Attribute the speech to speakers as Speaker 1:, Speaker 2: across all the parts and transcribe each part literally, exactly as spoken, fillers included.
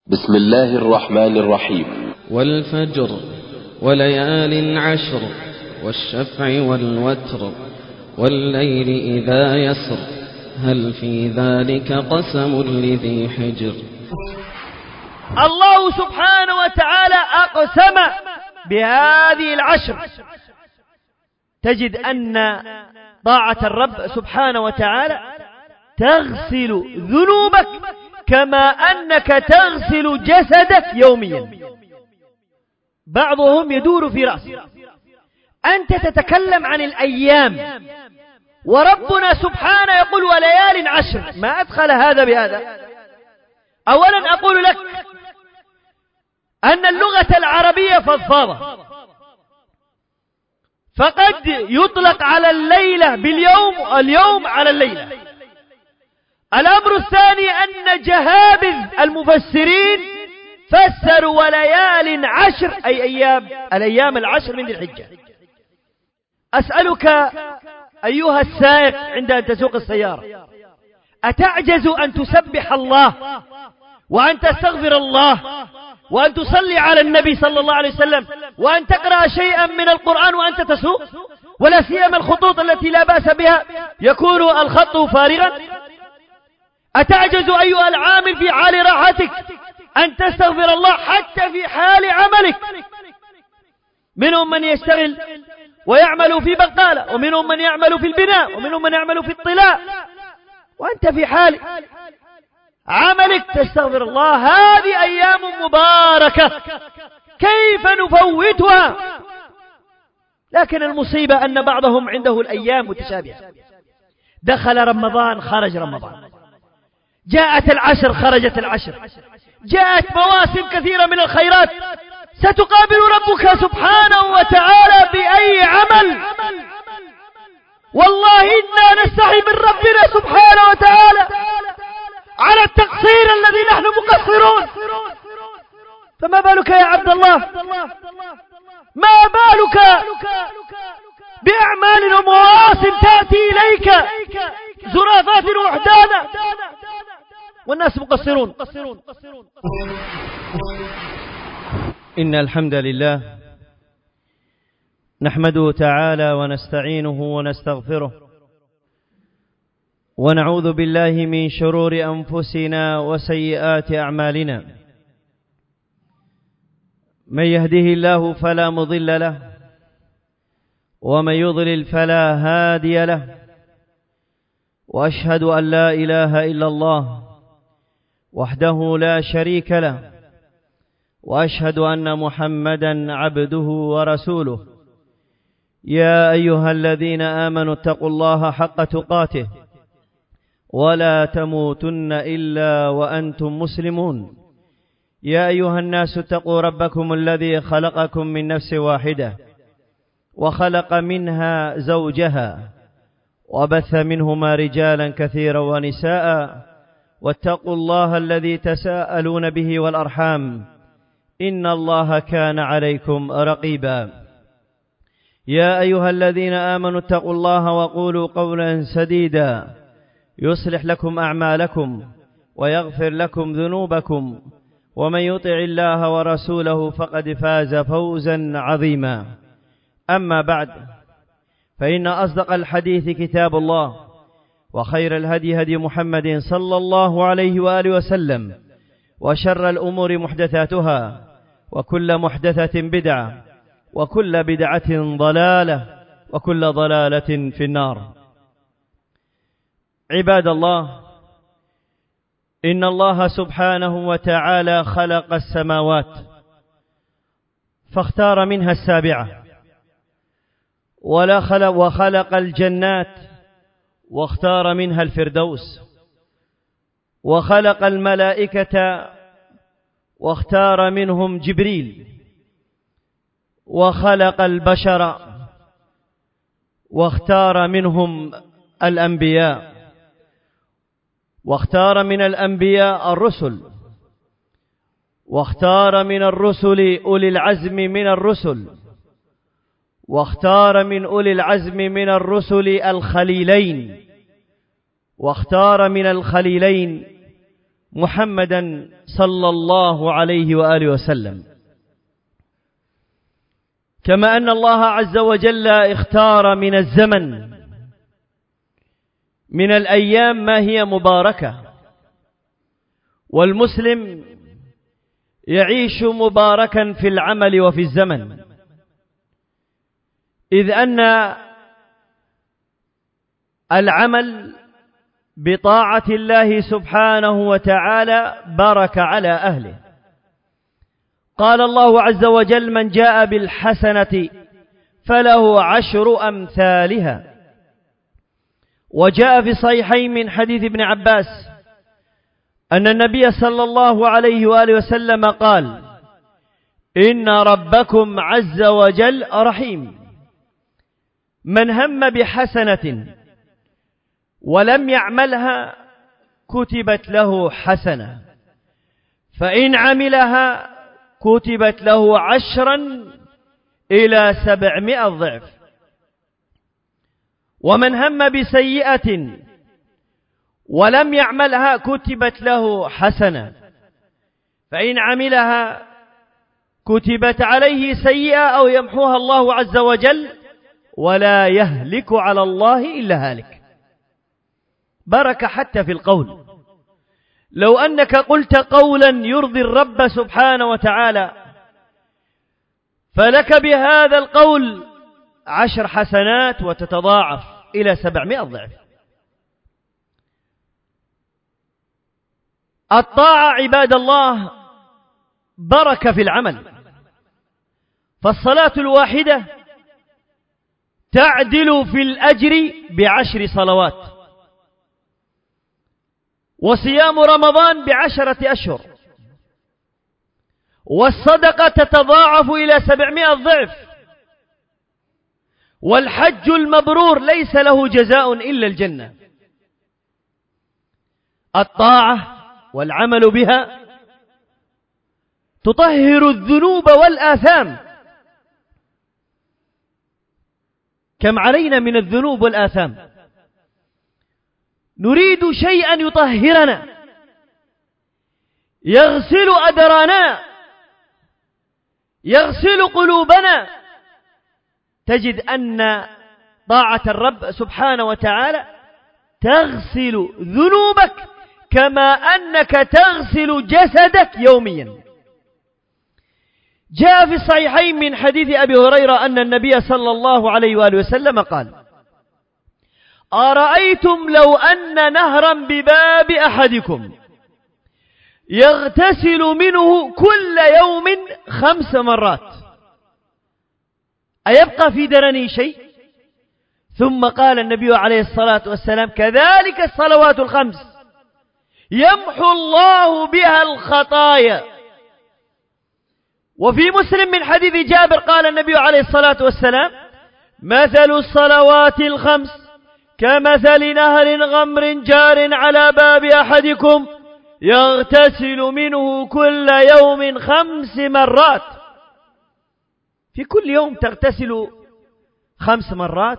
Speaker 1: بسم الله الرحمن الرحيم.
Speaker 2: والفجر وليال عشر والشفع والوتر والليل إذا يسر هل في ذلك قسم لذي حجر.
Speaker 3: الله سبحانه وتعالى أقسم بهذه العشر. تجد أن طاعة الرب سبحانه وتعالى تغسل ذنوبك كما أنك تغسل جسدك يوميا. بعضهم يدور في رأسه، أنت تتكلم عن الأيام وربنا سبحانه يقول وليال عشر. ما أدخل هذا بهذا؟ أولا أقول لك أن اللغة العربية فضفاضة، فقد يطلق على الليلة باليوم اليوم على الليلة. الأمر الثاني أن جهابذ المفسرين فسروا وليال عشر أي أيام الأيام العشر من ذي الحجة. أسألك أيها السائق عند أن تسوق السيارة، أتعجز أن تسبح الله وأن تستغفر الله وأن تصلي على النبي صلى الله عليه وسلم وأن تقرأ شيئا من القرآن وأنت تسوق؟ ولا سيما الخطوط التي لا بأس بها يكون الخط فارغا. أتعجز أيها العامل في حال راحتك أن تستغفر الله حتى في حال عملك؟ منهم من يشتغل ويعمل في بقالة، ومنهم من يعمل في البناء، ومنهم من يعمل في الطلاء، وأنت في حال عملك تستغفر الله. هذه أيام مباركة، كيف نفوتها؟ لكن المصيبة أن بعضهم عنده الأيام متشابهة. دخل رمضان خرج رمضان، جاءت العشر خرجت العشر، جاءت مواسم كثيرة من الخيرات. ستقابل ربك سبحانه وتعالى بأي عمل؟ والله إنا نستحي من ربنا سبحانه وتعالى على التقصير الذي نحن مقصرون. فما بالك يا عبد الله؟ ما بالك بأعمال ومواسم تأتي إليك زرافات وحدانا والناس مقصرون.
Speaker 4: إن الحمد لله نحمده تعالى ونستعينه ونستغفره ونعوذ بالله من شرور أنفسنا وسيئات أعمالنا. من يهده الله فلا مضل له ومن يضلل فلا هادي له، وأشهد أن لا إله إلا الله وحده لا شريك له، وأشهد أن محمدا عبده ورسوله. يا أيها الذين آمنوا اتقوا الله حق تقاته ولا تموتن إلا وأنتم مسلمون. يا أيها الناس اتقوا ربكم الذي خلقكم من نفس واحدة وخلق منها زوجها وبث منهما رجالا كثيرا ونساء، واتقوا الله الذي تساءلون به والأرحام إن الله كان عليكم رقيبا. يا أيها الذين آمنوا اتقوا الله وقولوا قولا سديدا يصلح لكم أعمالكم ويغفر لكم ذنوبكم، ومن يطع الله ورسوله فقد فاز فوزا عظيما. أما بعد، فإن أصدق الحديث كتاب الله، وخير الهدي هدي محمد صلى الله عليه وآله وسلم، وشر الأمور محدثاتها، وكل محدثة بدعة، وكل بدعة ضلالة، وكل ضلالة في النار. عباد الله، إن الله سبحانه وتعالى خلق السماوات فاختار منها السابعة، ولا خلق وخلق الجنات واختار منها الفردوس، وخلق الملائكة واختار منهم جبريل، وخلق البشر واختار منهم الأنبياء، واختار من الأنبياء الرسل، واختار من الرسل أولي العزم من الرسل، واختار من أولي العزم من الرسل الخليلين، واختار من الخليلين محمدا صلى الله عليه وآله وسلم. كما أن الله عز وجل اختار من الزمن من الأيام ما هي مباركة، والمسلم يعيش مباركا في العمل وفي الزمن، إذ أن العمل بطاعة الله سبحانه وتعالى بركة على أهله. قال الله عز وجل: من جاء بالحسنة فله عشر أمثالها. وجاء في صحيحين من حديث ابن عباس أن النبي صلى الله عليه وآله وسلم قال: إن ربكم عز وجل رحيم، من هم بحسنة ولم يعملها كتبت له حسنة، فإن عملها كتبت له عشرا إلى سبعمائة ضعف. ومن هم بسيئة ولم يعملها كتبت له حسنة، فإن عملها كتبت عليه سيئة أو يمحوها الله عز وجل، ولا يهلك على الله إلا هالك. بركة حتى في القول. لو أنك قلت قولا يرضي الرب سبحانه وتعالى فلك بهذا القول عشر حسنات وتتضاعف إلى سبعمائة ضعف. الطاعة عباد الله بركة في العمل، فالصلاة الواحدة تعدل في الأجر بعشر صلوات، وصيام رمضان بعشرة أشهر، والصدقة تتضاعف إلى سبعمائة ضعف، والحج المبرور ليس له جزاء إلا الجنة. الطاعة والعمل بها تطهر الذنوب والآثام. كم علينا من الذنوب والآثام، نريد شيئا يطهرنا يغسل أدرانا يغسل قلوبنا. تجد أن طاعة الرب سبحانه وتعالى تغسل ذنوبك كما أنك تغسل جسدك يوميا. جاء في الصحيحين من حديث أبي هريرة أن النبي صلى الله عليه وآله وسلم قال: أرأيتم لو أن نهرا بباب أحدكم يغتسل منه كل يوم خمس مرات أيبقى في درني شيء؟ ثم قال النبي عليه الصلاة والسلام: كذلك الصلوات الخمس يمحو الله بها الخطايا. وفي مسلم من حديث جابر قال النبي عليه الصلاة والسلام: مثل الصلوات الخمس كمثل نهر غمر جار على باب أحدكم يغتسل منه كل يوم خمس مرات. في كل يوم تغتسل خمس مرات،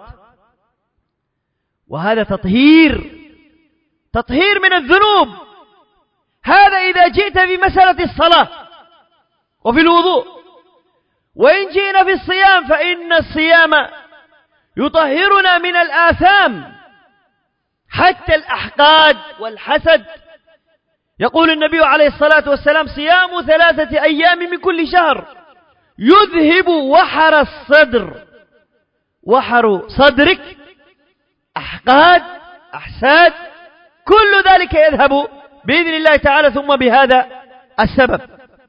Speaker 4: وهذا تطهير تطهير من الذنوب. هذا إذا جئت في مسألة الصلاة وفي الوضوء. وإن جئنا في الصيام فإن الصيام يطهرنا من الآثام حتى الأحقاد والحسد. يقول النبي عليه الصلاة والسلام: صيام ثلاثة أيام من كل شهر يذهب وحر الصدر. وحر صدرك، أحقاد، أحساد، كل ذلك يذهب بإذن الله تعالى، ثم بهذا السبب.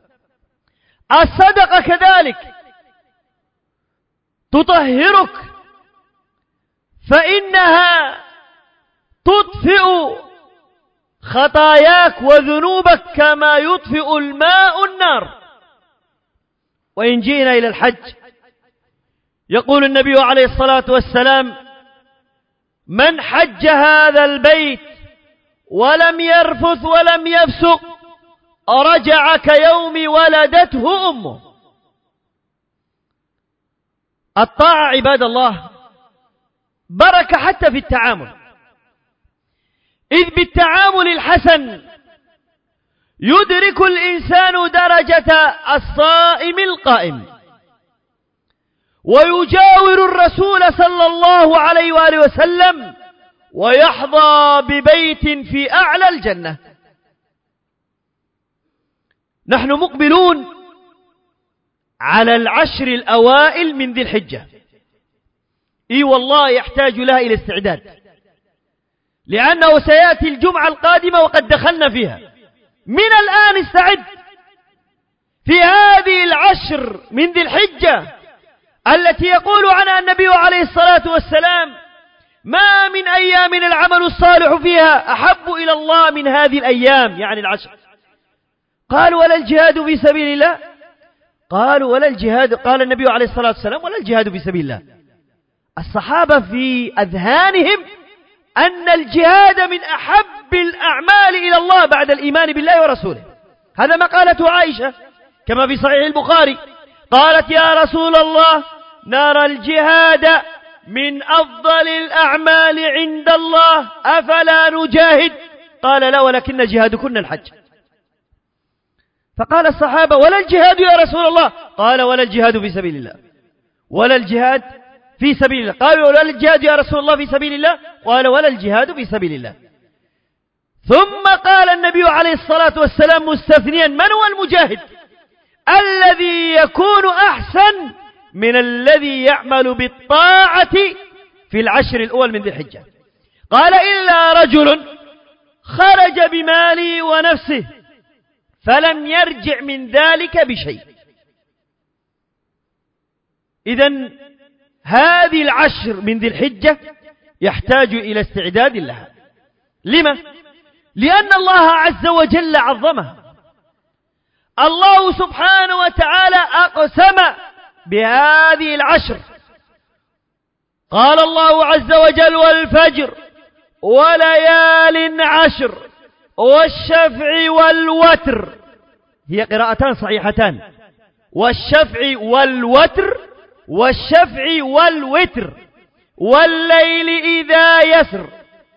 Speaker 4: الصدقة كذلك تطهرك، فإنها تطفئ خطاياك وذنوبك كما يطفئ الماء النار. وإن جئنا إلى الحج يقول النبي عليه الصلاة والسلام: من حج هذا البيت ولم يرفث ولم يفسق رجع كيوم ولدته أمه. الطاعة عباد الله بركة حتى في التعامل، إذ بالتعامل الحسن
Speaker 3: يدرك الإنسان درجة الصائم القائم، ويجاور الرسول صلى الله عليه وآله وسلم، ويحظى ببيت في أعلى الجنة. نحن مقبلون على العشر الأوائل من ذي الحجة، إي والله يحتاج لها إلى استعداد، لأنه سيأتي الجمعة القادمة وقد دخلنا فيها. من الآن استعد في هذه العشر من ذي الحجة التي يقول عنها النبي عليه الصلاة والسلام: ما من أيام العمل الصالح فيها أحب إلى الله من هذه الأيام، يعني العشر. قال: ولا الجهاد في سبيل الله؟ قالوا: ولا الجهاد. قال النبي عليه الصلاة والسلام: ولا الجهاد في سبيل الله. الصحابة في أذهانهم أن الجهاد من أحب الأعمال إلى الله بعد الإيمان بالله ورسوله. هذا ما قالته عائشة كما في صحيح البخاري، قالت: يا رسول الله، نرى الجهاد من أفضل الأعمال عند الله، أفلا نجاهد؟ قال: لا، ولكن جهادكن الحج. فقال الصحابة: ولا الجهاد يا رسول الله؟ قال: ولا الجهاد في سبيل الله. ولا الجهاد في سبيل الله. قالوا: ولا الجهاد يا رسول الله في سبيل الله؟ قال: ولا الجهاد في سبيل الله. ثم قال النبي عليه الصلاة والسلام مستثنيا: من هو المجاهد؟ الذي يكون أحسن من الذي يعمل بالطاعة في العشر الأول من ذي الحجة. قال: إلا رجل خرج بماله ونفسه فلم يرجع من ذلك بشيء. إذن هذه العشر من ذي الحجة يحتاج إلى استعداد لها. لما؟ لأن الله عز وجل عظمها. الله سبحانه وتعالى أقسم بهذه العشر، قال الله عز وجل: والفجر وليال عشر والشفع والوتر. هي قراءتان صحيحتان: والشفع والوتر، والشفع والوتر، والليل إذا يسر.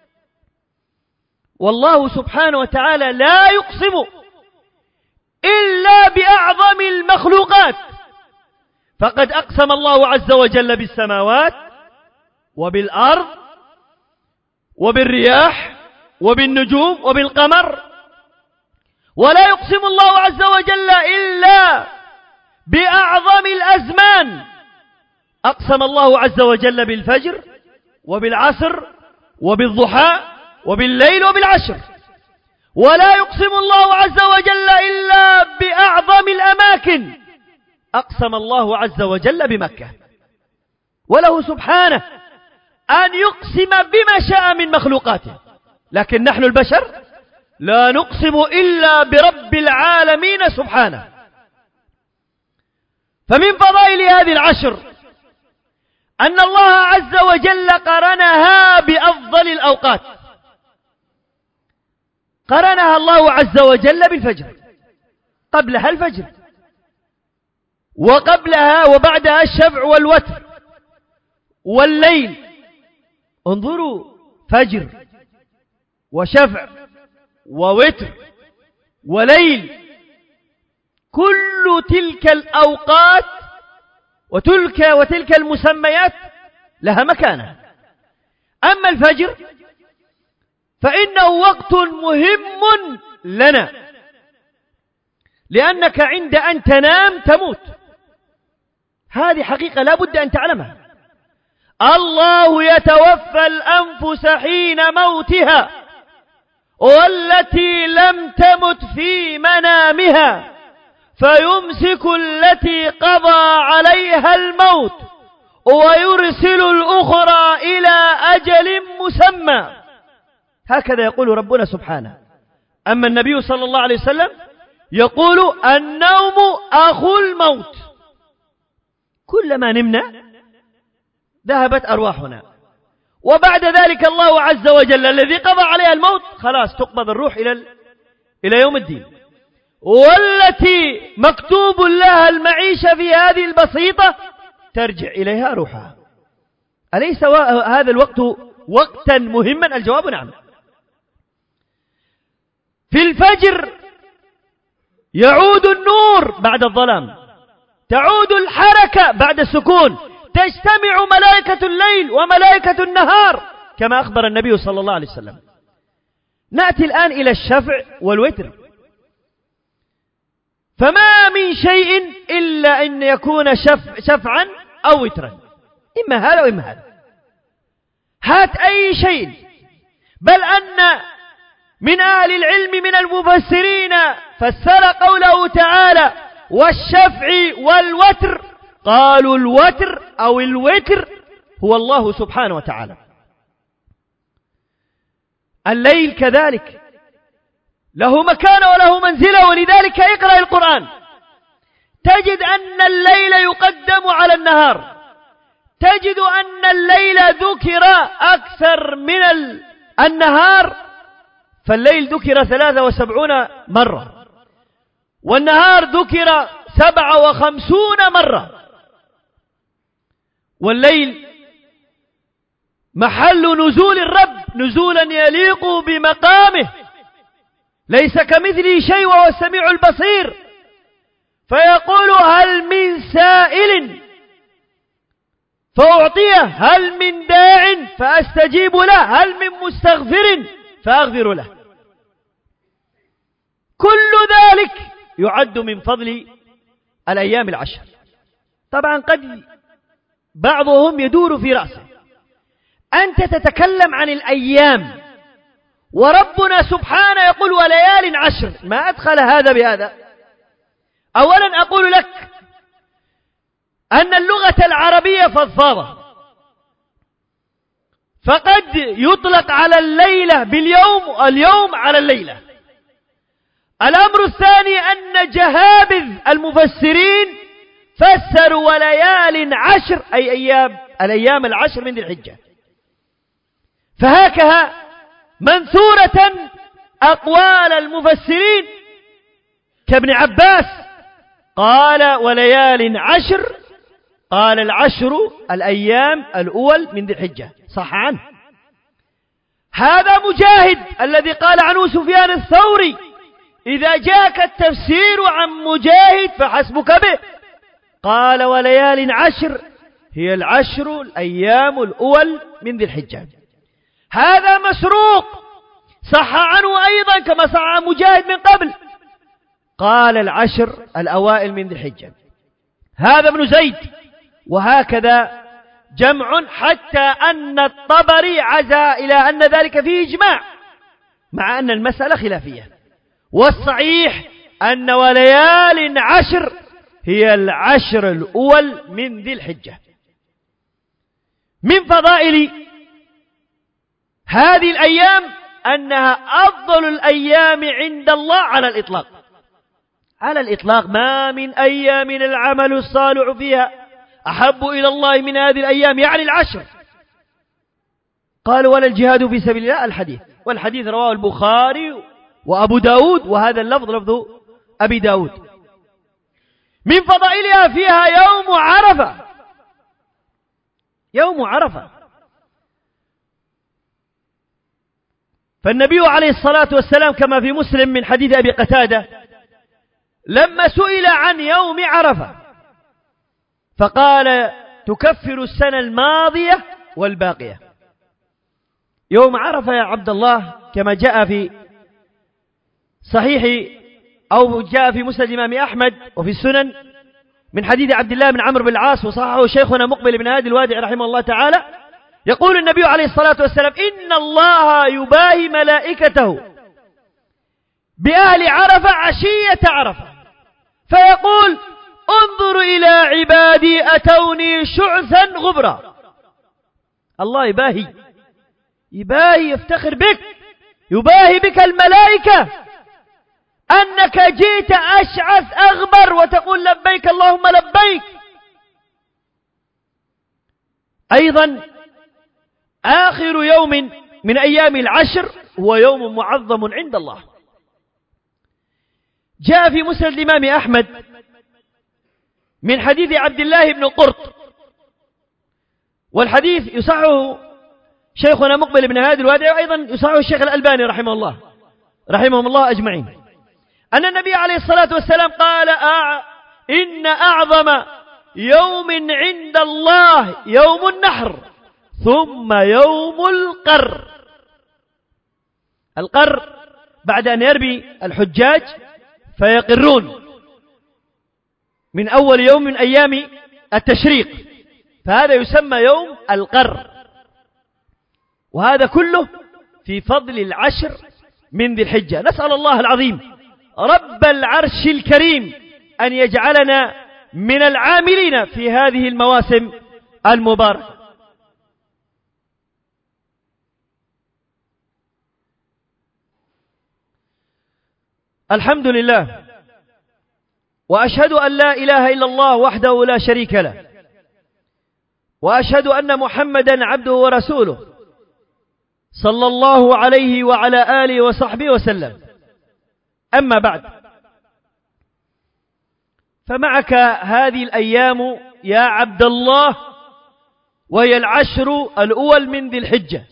Speaker 3: والله سبحانه وتعالى لا يقسم إلا بأعظم المخلوقات، فقد أقسم الله عز وجل بالسماوات وبالأرض وبالرياح وبالنجوم وبالقمر. ولا يقسم الله عز وجل إلا بأعظم الأزمان، أقسم الله عز وجل بالفجر وبالعصر وبالضحى وبالليل وبالعشر. ولا يقسم الله عز وجل إلا بأعظم الأماكن، أقسم الله عز وجل بمكة. وله سبحانه أن يقسم بما شاء من مخلوقاته، لكن نحن البشر لا نقسم إلا برب العالمين سبحانه. فمن فضائل هذه العشر أن الله عز وجل قرنها بأفضل الأوقات. قرنها الله عز وجل بالفجر، قبلها الفجر، وقبلها وبعدها الشفع والوتر والليل. انظروا، فجر وشفع ووتر وليل، كل تلك الأوقات وتلك وتلك المسميات لها مكانة. أما الفجر فإنه وقت مهم لنا، لأنك عند أن تنام تموت. هذه حقيقة لا بد أن تعلمها. الله يتوفى الأنفس حين موتها والتي لم تمت في منامها فيمسك التي قضى عليها الموت ويرسل الأخرى إلى أجل مسمى. هكذا يقول ربنا سبحانه. أما النبي صلى الله عليه وسلم يقول: النوم أخو الموت، كلما نمنا ذهبت أرواحنا، وبعد ذلك الله عز وجل الذي قضى عليها الموت خلاص تقبض الروح إلى إلى يوم الدين. والتي مكتوب لها المعيشة في هذه البسيطة ترجع إليها روحها. أليس هذا الوقت وقتا مهما؟ الجواب نعم. في الفجر يعود النور بعد الظلام، تعود الحركة بعد السكون، تجتمع ملائكة الليل وملائكة النهار كما أخبر النبي صلى الله عليه وسلم. نأتي الآن إلى الشفع والوتر، فما من شيء إلا أن يكون شف شفعا أو وترا، إما هذا وإما هذا. هات أي شيء، بل أن من أهل العلم من المفسرين فسر قوله تعالى والشفع والوتر، قالوا الوتر أو الوتر هو الله سبحانه وتعالى. الليل كذلك له مكان وله منزلة، ولذلك اقرأ القرآن تجد أن الليل يقدم على النهار، تجد أن الليل ذكر أكثر من النهار، فالليل ذكر ثلاثة وسبعون مرة والنهار ذكر سبعة وخمسون مرة. والليل محل نزول الرب نزولا يليق بمقامه، ليس كمثله شيء وهو السميع البصير، فيقول هل من سائل فأعطيه، هل من داع فأستجيب له، هل من مستغفر فأغفر له. كل ذلك يعد من فضل الأيام العشر. طبعا قد بعضهم يدور في رأسه أنت تتكلم عن الأيام وربنا سبحانه يقول وليال عشر، ما أدخل هذا بهذا؟ أولا أقول لك أن اللغة العربية فضفاضة، فقد يطلق على الليلة باليوم اليوم على الليلة. الأمر الثاني أن جهابذ المفسرين فسروا وليال عشر أي أيام الأيام العشر من ذي الحجة، فهكذا منثورة أقوال المفسرين كابن عباس قال وليال عشر، قال العشر الأيام الأول من ذي الحجة، صح عنه. هذا مجاهد الذي قال عنه سفيان الثوري إذا جاءك التفسير عن مجاهد فحسبك به، قال وليال عشر هي العشر الأيام الأول من ذي الحجة. هذا مسروق صح عنه أيضا كما صح عن مجاهد من قبل، قال العشر الأوائل من ذي الحجة. هذا ابن زيد، وهكذا جمع، حتى أن الطبري عزا إلى أن ذلك فيه إجماع، مع أن المسألة خلافية. والصحيح أن وليال عشر هي العشر الأول من ذي الحجة. من فضائل هذه الأيام أنها أفضل الأيام عند الله على الإطلاق. على الإطلاق ما من أيام العمل الصالح فيها أحب إلى الله من هذه الأيام، يعني العشر. قال ولا الجهاد في سبيل الله الحديث، والحديث رواه البخاري وأبو داود، وهذا اللفظ لفظ أبي داود. من فضائلها فيها يوم عرفة. يوم عرفة، فالنبي عليه الصلاة والسلام كما في مسلم من حديث أبي قتادة لما سئل عن يوم عرفة فقال تكفر السنة الماضية والباقية. يوم عرفة يا عبد الله كما جاء في صحيح أو جاء في مسند الإمام أحمد وفي السنن من حديث عبد الله بن عمرو بن العاص، وصححه شيخنا مقبل بن هادي الوادعي رحمه الله تعالى، يقول النبي عليه الصلاة والسلام إن الله يباهي ملائكته بأهل عرفة عشية عرفة فيقول انظر إلى عبادي أتوني شعثا غبرا. الله يباهي يباهي يفتخر بك، يباهي بك الملائكة أنك جئت أشعث أغبر وتقول لبيك اللهم لبيك. أيضا آخر يوم من أيام العشر هو يوم معظم عند الله. جاء في مسند الإمام أحمد من حديث عبد الله بن قرط، والحديث يصحه شيخنا مقبل بن هادي الوادعي، وأيضا يصحه الشيخ الألباني رحمه الله رحمهم الله أجمعين، أن النبي عليه الصلاة والسلام قال أع... إن أعظم يوم عند الله يوم النحر ثم يوم القر. القر بعد أن يرمي الحجاج فيقرون من أول يوم من أيام التشريق، فهذا يسمى يوم القر، وهذا كله في فضل العشر من ذي الحجة. نسأل الله العظيم رب العرش الكريم أن يجعلنا من العاملين في هذه المواسم المباركة. الحمد لله، وأشهد أن لا إله إلا الله وحده لا شريك له، وأشهد أن محمدا عبده ورسوله صلى الله عليه وعلى آله وصحبه وسلم. أما بعد، فمعك هذه الأيام يا عبد الله، وهي العشر الأول من ذي الحجة،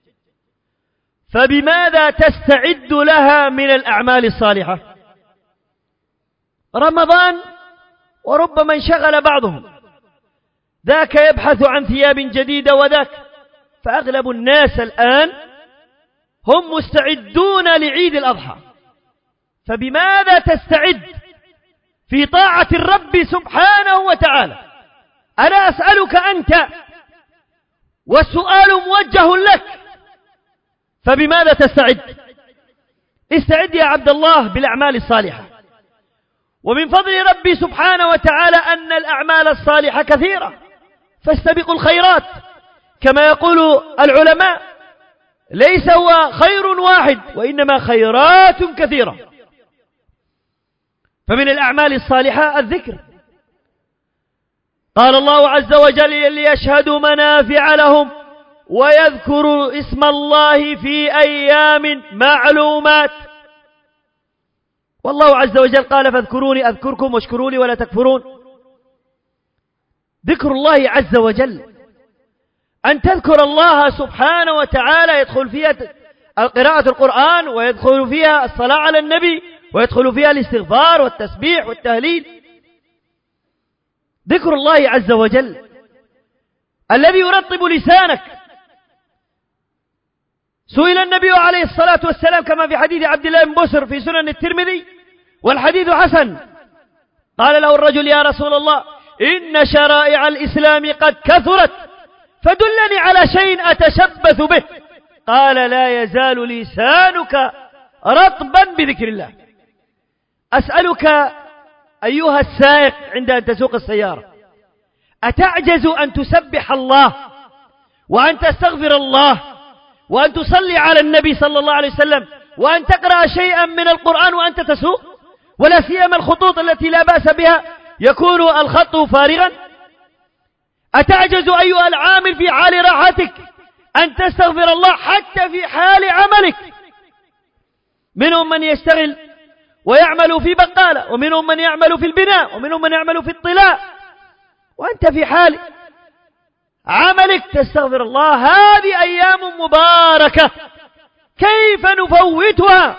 Speaker 3: فبماذا تستعد لها من الأعمال الصالحة؟ رمضان، وربما انشغل بعضهم، ذاك يبحث عن ثياب جديدة وذاك، فأغلب الناس الآن هم مستعدون لعيد الأضحى. فبماذا تستعد في طاعة الرب سبحانه وتعالى؟ أنا أسألك أنت، والسؤال موجه لك، فبماذا تستعد؟ استعد يا عبد الله بالأعمال الصالحة. ومن فضل ربي سبحانه وتعالى أن الأعمال الصالحة كثيرة، فاستبقوا الخيرات كما يقول العلماء، ليس هو خير واحد وإنما خيرات كثيرة. فمن الأعمال الصالحة الذكر، قال الله عز وجل ليشهدوا منافع لهم ويذكروا اسم الله في أيام معلومات. والله عز وجل قال فاذكروني أذكركم واشكروا لي ولا تكفرون. ذكر الله عز وجل، أن تذكر الله سبحانه وتعالى، يدخل فيها قراءة القرآن، ويدخل فيها الصلاة على النبي، ويدخل فيها الاستغفار والتسبيح والتهليل. ذكر الله عز وجل الذي يرطب لسانك. سئل النبي عليه الصلاة والسلام كما في حديث عبد الله بن بسر في سنن الترمذي والحديث حسن، قال له الرجل يا رسول الله إن شرائع الإسلام قد كثرت فدلني على شيء أتشبث به. قال لا يزال لسانك رطبا بذكر الله. أسألك أيها السائق عند أن تسوق السيارة، أتعجز أن تسبح الله وأن تستغفر الله وأن تصلي على النبي صلى الله عليه وسلم وأن تقرأ شيئا من القرآن وأنت تسوق؟ ولا سيما الخطوط التي لا بأس بها يكون الخط فارغا. أتعجز أيها العامل في حال راحتك أن تستغفر الله حتى في حال عملك؟ منهم من يشتغل ويعمل في بقالة، ومنهم من يعمل في البناء، ومنهم من يعمل في الطلاء، وأنت في حال عملك تستغفر الله. هذه أيام مباركة كيف نفوتها؟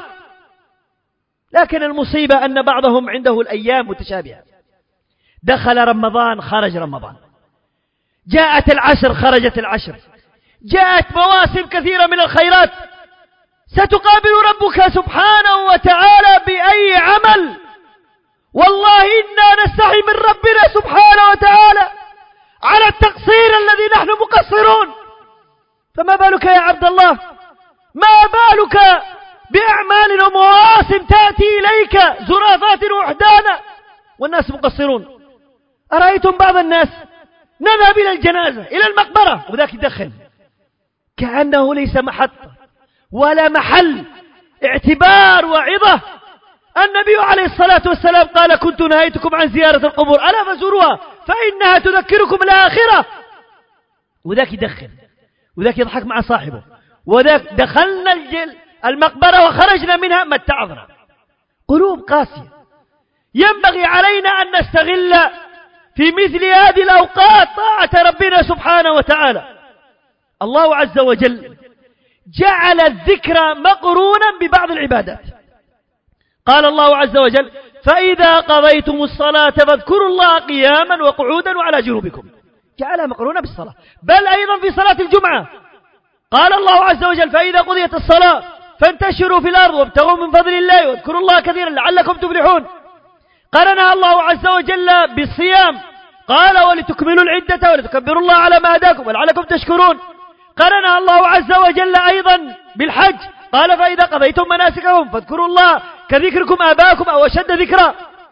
Speaker 3: لكن المصيبة أن بعضهم عنده الأيام متشابهة. دخل رمضان خرج رمضان، جاءت العشر خرجت العشر، جاءت مواسم كثيرة من الخيرات، ستقابل ربك سبحانه وتعالى بأي عمل. والله إنا نستحي من ربنا سبحانه وتعالى على التقصير الذي نحن مقصرون. فما بالك يا عبد الله، ما بالك بأعمال ومواسم تأتي إليك زرافات وحدانا والناس مقصرون. أرأيتم بعض الناس نذهب إلى الجنازة إلى المقبرة وذاك يدخن كأنه ليس محط ولا محل اعتبار وعظة. النبي عليه الصلاة والسلام قال كنت نهيتكم عن زيارة القبور ألا فزوروها فإنها تذكركم الآخرة. وذاك يدخن وذاك يضحك مع صاحبه، وذاك دخلنا الجل المقبرة وخرجنا منها ما اتعظنا. قلوب قاسية. ينبغي علينا أن نستغل في مثل هذه الأوقات طاعة ربنا سبحانه وتعالى. الله عز وجل جعل الذكر مقرونا ببعض العبادات. قال الله عز وجل فإذا قضيتم الصلاة فاذكروا الله قياما وقعودا وعلى جنوبكم، جعلها مقرونة بالصلاة. بل أيضا في صلاة الجمعة قال الله عز وجل فإذا قضيت الصلاة فانتشروا في الأرض وابتغوا من فضل الله واذكروا الله كثيرا لعلكم تفلحون. قرنها الله عز وجل بالصيام قال ولتكملوا العدة ولتكبروا الله على ما هداكم ولعلكم تشكرون. قرنها الله عز وجل أيضا بالحج قال فإذا قضيتم مناسككم فاذكروا الله كذكركم آباءكم أو أشد ذكرا.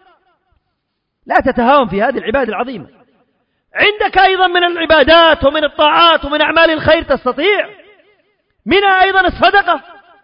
Speaker 3: لا تتهاون في هذه العبادة العظيمة. عندك أيضا من العبادات ومن الطاعات ومن أعمال الخير تستطيع، منها أيضا الصدقة.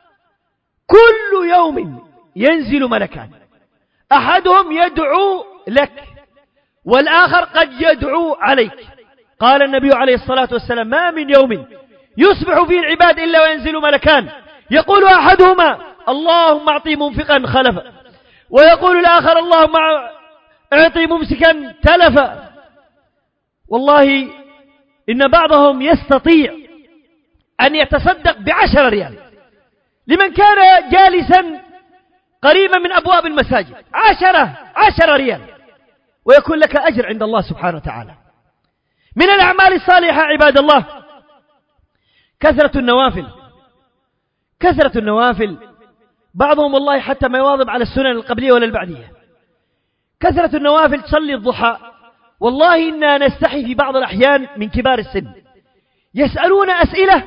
Speaker 3: كل يوم ينزل ملكان، أحدهم يدعو لك والآخر قد يدعو عليك. قال النبي عليه الصلاة والسلام ما من يوم يصبح فيه العباد إلا وينزل ملكان، يقول أحدهما اللهم أعطي منفقا خلفا، ويقول الآخر اللهم أعطي ممسكا تلفا. والله إن بعضهم يستطيع أن يتصدق بعشر ريال لمن كان جالسا قريبا من أبواب المساجد، عشرة عشر ريال، ويكون لك أجر عند الله سبحانه وتعالى. من الأعمال الصالحة عباد الله كثرة النوافل. كثرة النوافل بعضهم والله حتى ما يواظب على السنن القبلية ولا البعدية. كثرة النوافل، تصلي الضحى. والله إنا نستحي في بعض الأحيان من كبار السن يسألون أسئلة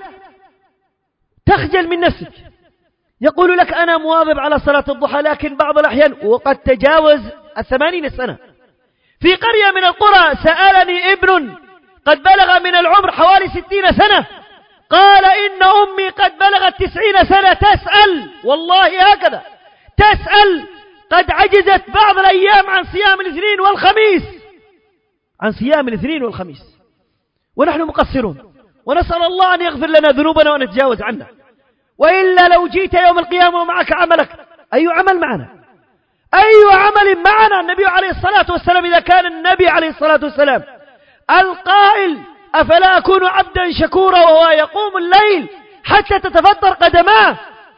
Speaker 3: تخجل من نفسك. يقول لك أنا مواظب على صلاة الضحى، لكن بعض الأحيان وقد تجاوز الثمانين سنة. في قرية من القرى سألني ابن قد بلغ من العمر حوالي ستين سنة، قال إن أمي قد بلغت تسعين سنة تسأل، والله هكذا تسأل، قد عجزت بعض الأيام عن صيام الاثنين والخميس، عن صيام الاثنين والخميس، ونحن مقصرون، ونسأل الله أن يغفر لنا ذنوبنا وأن يتجاوز عنا. وإلا لو جيت يوم القيامة ومعك عملك، أي عمل معنا؟ أي عمل معنا؟ النبي عليه الصلاة والسلام إذا كان النبي عليه الصلاة والسلام القائل أفلا أكون عبدا شكورا وهو يقوم الليل حتى تتفطر قدماه،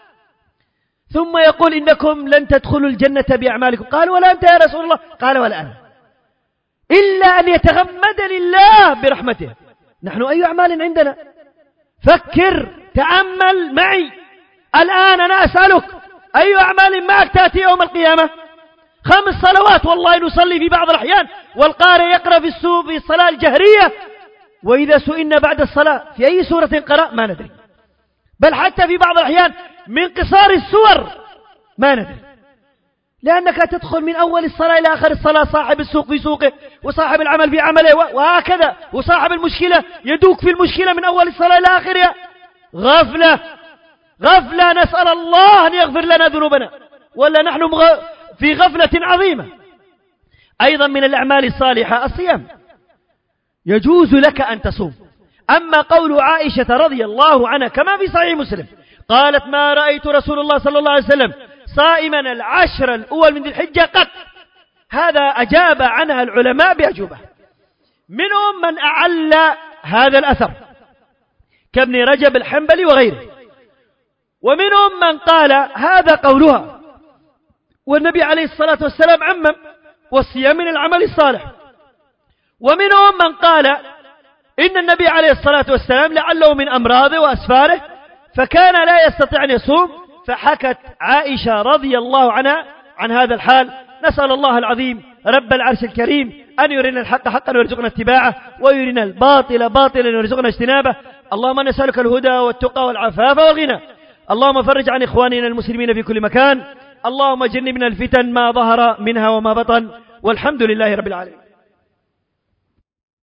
Speaker 3: ثم يقول إنكم لن تدخلوا الجنة بأعمالكم، قال ولا أنت يا رسول الله؟ قال ولا أنا، إلا أن يتغمدني الله برحمته. نحن أي أعمال عندنا؟ فكر، تأمل معي الآن. أنا أسألك أي أعمال معك تأتي يوم القيامة؟ خمس صلوات والله نصلي في بعض الأحيان، والقارئ يقرأ في السوء في الصلاة الجهرية، وإذا سئلنا بعد الصلاة في أي سورة قرأ ما ندري، بل حتى في بعض الأحيان من قصار السور ما ندري، لأنك تدخل من أول الصلاة إلى آخر الصلاة، صاحب السوق في سوقه وصاحب العمل في عمله وهكذا، وصاحب المشكلة يدوك في المشكلة من أول الصلاة إلى آخرها. غفلة غفلة، نسأل الله أن يغفر لنا ذنوبنا، ولا نحن في غفلة عظيمة. أيضا من الأعمال الصالحة الصيام، يجوز لك أن تصوم. أما قول عائشة رضي الله عنها كما في صحيح مسلم قالت ما رأيت رسول الله صلى الله عليه وسلم صائما العشر الأول من ذي الحجة قط، هذا أجاب عنها العلماء بأجوبة. منهم من أعل هذا الأثر كابن رجب الحنبلي وغيره، ومنهم من قال هذا قولها والنبي عليه الصلاة والسلام عمم والصيام من العمل الصالح، ومنهم من قال إن النبي عليه الصلاة والسلام لعله من أمراضه وأسفاره فكان لا يستطيع أن يصوم، فحكت عائشة رضي الله عنها عن هذا الحال. نسأل الله العظيم رب العرش الكريم أن يرنا الحق حقا ويرزقنا اتباعه، ويرنا الباطل باطلا ويرزقنا اجتنابه. اللهم نسألك الهدى والتقى والعفاف والغنى. اللهم فرج عن إخواننا المسلمين في كل مكان. اللهم جنبنا الفتن ما ظهر منها وما بطن، والحمد لله رب العالمين.